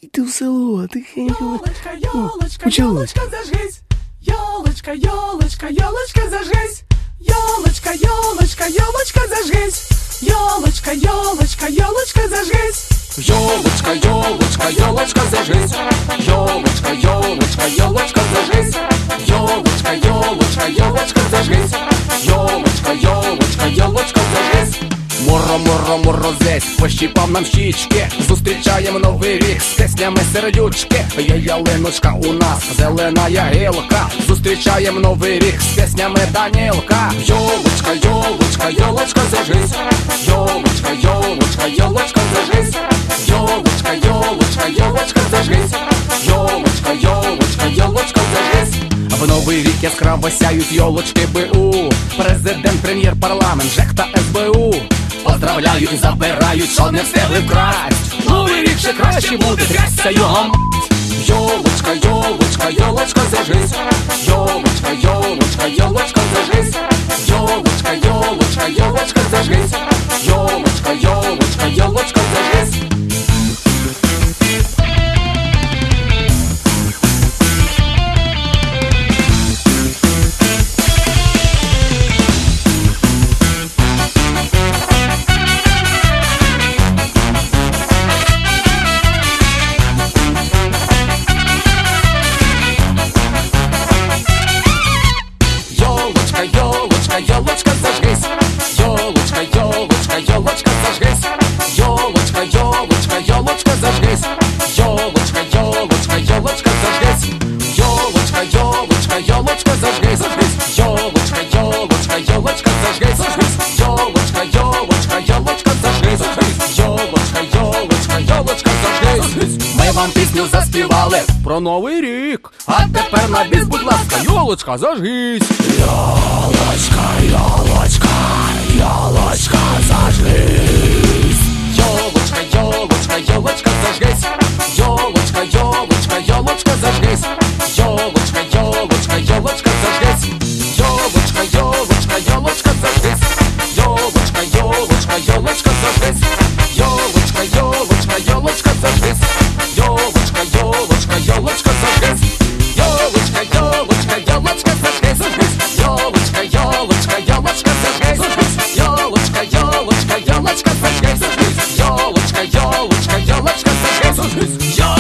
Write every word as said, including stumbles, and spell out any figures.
Іди в село, тихенько. Ёлочка, ёлочка, Почалось. ёлочка, зажгись. Ёлочка, ёлочка, ёлочка, зажгись. Ёлочка, ёлочка, ёлочка, зажгись. Ёлочка, ёлочка, ёлочка, зажгись. Ёлочка, ёлочка, ёлочка, зажгись. Ёлочка, ёлочка, ёлочка, зажгись. Ёлочка, ёлочка, ёлочка, зажгись. Ёлочка, ёлочка, ёлочка, зажгись. Моро, моро, морозець пощіпав нам щічки. Зустрічаємо новий рік з піснями сердючки. Є ялиночка у нас, зелена гілка. Зустрічаємо новий рік з піснями Данілка. Йолочка, йолочка, йолочка, зажгись. Йолочка, йолочка, йолочка, зажгись. Йолочка, йолочка, йолочка, зажгись. Йолочка, йолочка, йолочка, зажгись. В новий рік яскраво сяють йолочки БУ. Президент, прем'єр, парламент, ЖЕК та ес бе у. Поздравляють і забирають, що не встигли вкрасть. Новий рік ще краще буде, трясся його м***. Йолочка, йолочка, йолочка, зажгись. Йолочка, йолочка, йолочка, зажгись. Йолочка, йолочка, йолочка, зажгись. Йолочка, йолочка, йолочка, зажгись. Ёлочка, ёлочка, зажгись. Ёлочка, ёлочка, ёлочка, зажгись. Ёлочка, ёлочка, ёлочка, зажгись. Ёлочка, ёлочка, ёлочка, зажгись. Ёлочка, ёлочка, ёлочка, зажгись. Ёлочка, ёлочка, ёлочка, зажгись. Ёлочка, ёлочка, ёлочка, зажгись. Ёлочка, ёлочка, ёлочка, зажгись. Ми вам пісню заспівали про новий рік. А тепер на біс, будь ласка, ёлочка, зажгись. Ёлочка, ёлочка, ёлочка, зажгись. Ёлочка, ёлочка, ёлочка, зажгись. Ёлочка, ёлочка, ёлочка, зажгись. Ёлочка, ёлочка, ёлочка, зажгись. Ёлочка, ёлочка, ёлочка, зажгись. Ёлочка, ёлочка, ёлочка, зажгись. Ёлочка, ёлочка, ёлочка, зажгись. Ёлочка, ёлочка, ёлочка, зажгись. Ёлочка, ёлочка, ёлочка, зажгись. Ёлочка, ёлочка, ёлочка, зажгись. Ёлочка, ёлочка, ёлочка, зажгись. Ёлочка, ёлочка, ёлочка, зажгись.